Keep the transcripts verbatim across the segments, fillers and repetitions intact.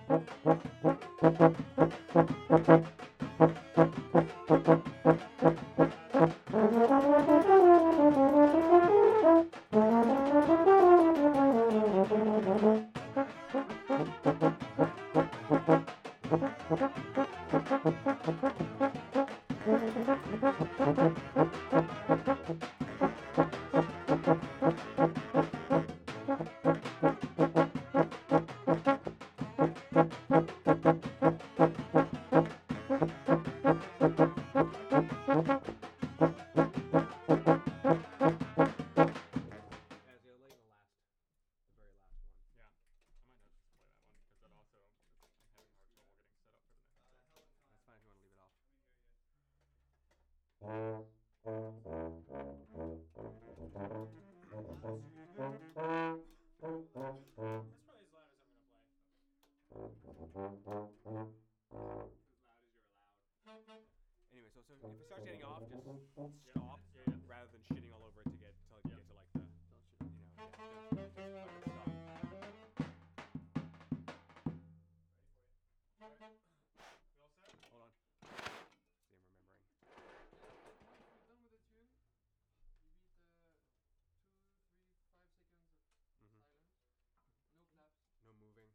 Anyway, so so if it starts getting off, just stop rather than shitting all over it to get till you get to like the you know yeah just, just let it stop. Hold on. See, I'm remembering. Mhm. No moving.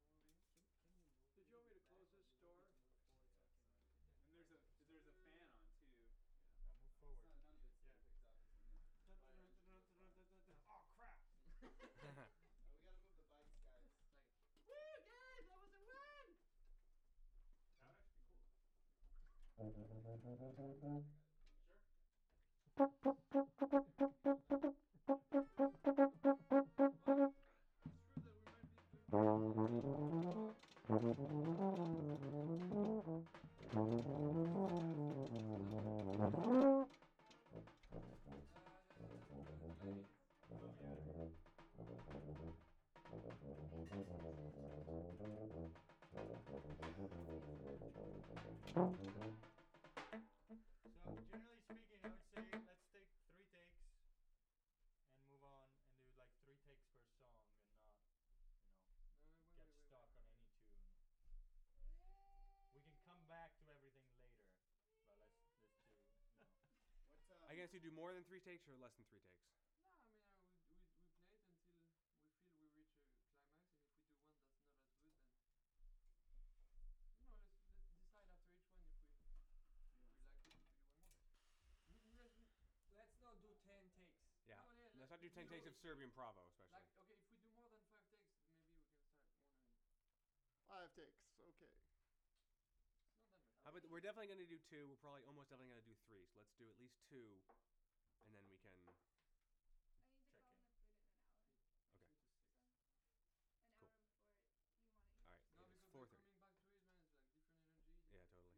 I guess you do more than three takes or less than three takes. Yeah. Let's not do ten takes of Serbian Pravo, especially. Five takes. Okay. How about we're definitely gonna do two. We're probably almost definitely gonna do three. So let's do at least two, and then we can. Okay. Cool. All right. It is four thirty. Yeah, totally.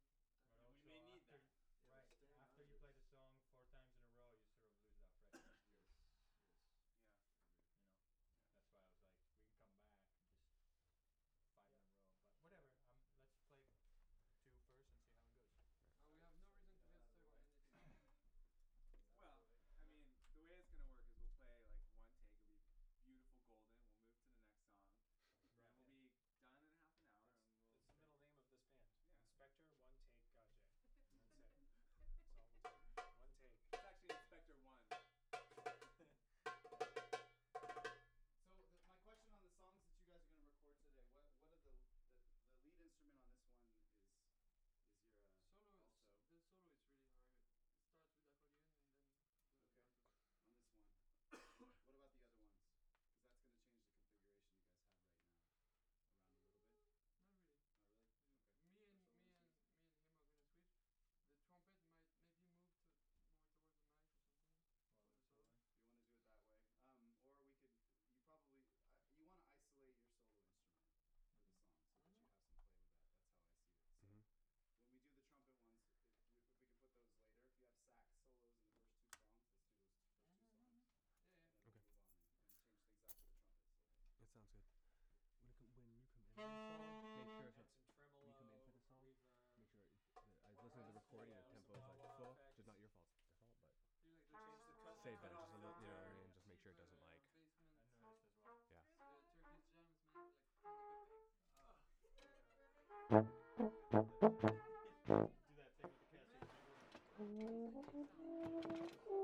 So the, my question on the songs that you guys are gonna record today, what what are the the, the lead instrument on this one is is your uh, alto. Okay. On this one. What about the other ones? Because that's gonna change the configuration you guys have right now around a little bit. Not really? Okay. So we'll just leave. You want to do it that way, um, or we could. You probably uh, you want to isolate your solo instrument for the song so that you have some play with that. That's how I see it. So Mhm. when we do the trumpet ones, if we, if we can put those later, if you have sax solos in the first two songs, let's do those first two songs, and then we'll Okay. move on and, and change things up for the trumpets later. That sounds good. When, it com- when you come in for the song, make sure if it's when you come in for the song, make sure it, the, I listen to the recording. The tempo is like full, which is not your fault. Their fault, but say better. Just a little, you know what I mean. Just make sure it doesn't like. Yeah. Do that thing with the casting.